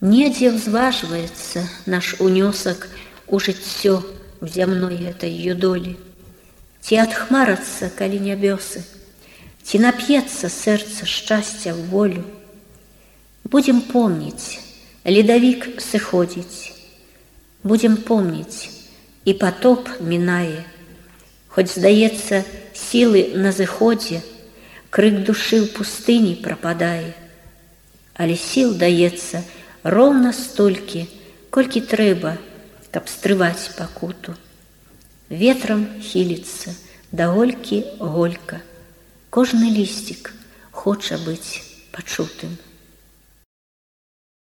Недзе ўзважваецца наш унёсак у жыццё в зямной этой ее долі. Ці адхмарацца, калі нябёсы, ці нап'ецца сэрца шчасця в волю. Будем помніць, ледавік сыходзіць, будем помніць, і потоп мінае. Хоць, здаецца, сілы на зыходзе, крык душы ў пустыні прападае. Але сіл даецца роўна столькі, колькі трэба, каб стрываць пакуту. Ветрам хіліцца да голькі голька. Кожны лісцік хоча быць пачутым.